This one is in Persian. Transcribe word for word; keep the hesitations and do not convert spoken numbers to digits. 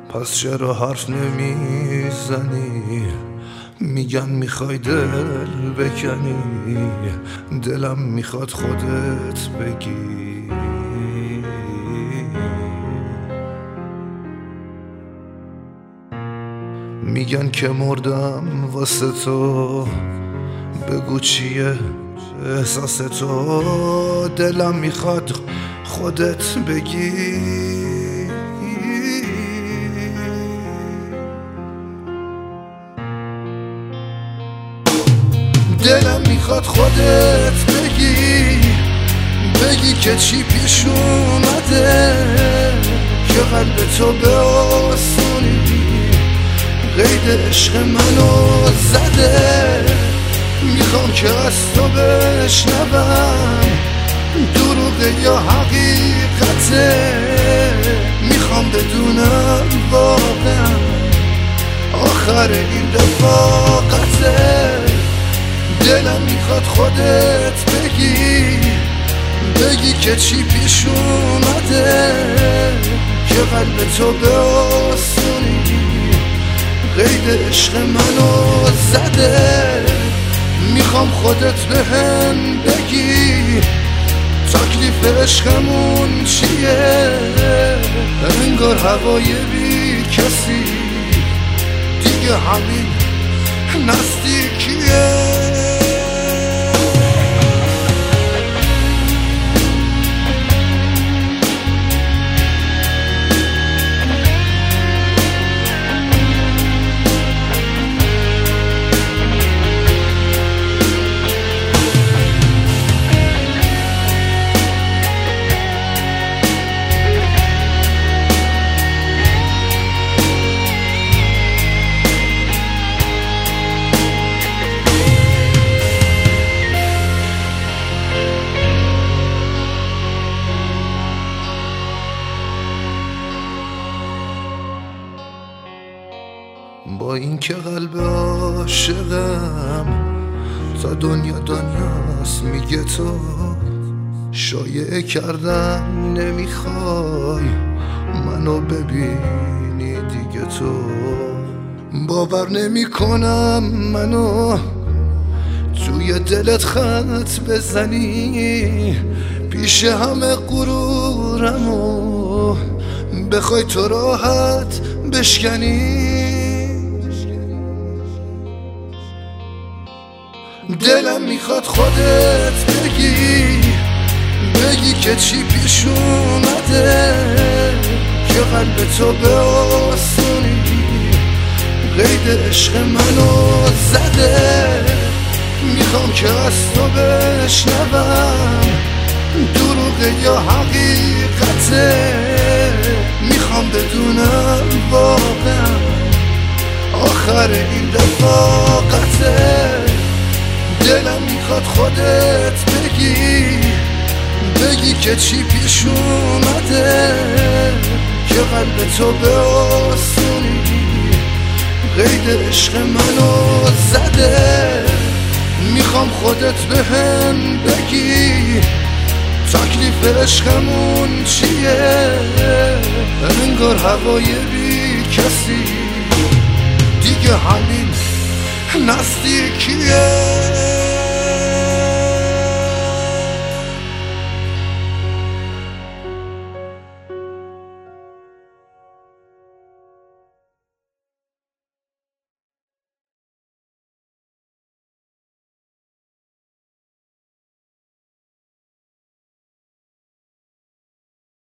پس چرا حرف نمیزنی؟ میگن میخوای دل بکنی، دلم میخواد خودت بگی. میگن که مردم واسه تو، بگو چیه احساس تو، دلم میخواد خودت بگی. دلم میخواد خودت بگی، بگی که چی پیش اومده که قلب تو به آسونی قید عشق منو زده. میخوام که از تو بشنوم دروغه یا حقیقته، میخوام بدونم واقعا آخر این رفاقته. دلم میخواد خودت بگی، بگی که چی پیش اومده که قلب تو به آسونی قید عشق منو زده. میخوام خودت بهم بگی تکلیف عشقمون چیه، انگار هوای بی کسی دیگه همین نزدیکیه. با این که قلب عاشقم تا دنیا دنیاست، میگه تو شایعه کردم نمیخوای منو ببینی دیگه. تو باور نمی کنم منو توی دلت خط بزنی، پیش همه غرورمو بخوای تو راحت بشکنی. دلم میخواد خودت بگی، بگی که چی پیش اومده که قلب تو به آسونی قید عشق منو زده. میخوام که از تو بشنوم دروغه یا حقیقته، میخوام بدونم واقعا آخر این رفاقته. دلم میخواد خودت بگی، بگی که چی پیش اومده که قلب تو به آسونی قید عشق منو زده. میخوام خودت بهم بگی تکلیف عشقمون چیه، انگار هوای بی کسی دیگه همین نزدیکیه.